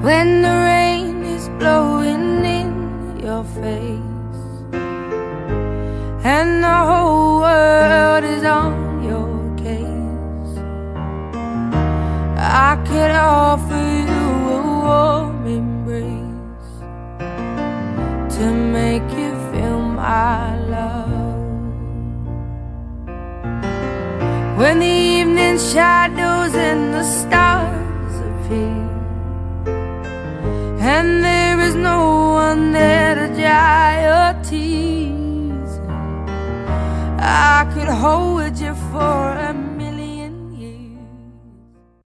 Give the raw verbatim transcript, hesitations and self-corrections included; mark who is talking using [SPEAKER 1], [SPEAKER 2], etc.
[SPEAKER 1] when the rain is blowing in your face and the whole world is on your case. I could offer you a warm embrace to make you feel my love. When the evening shadows and the stars appear and there is no one there to dry your tears, I could hold you for a minute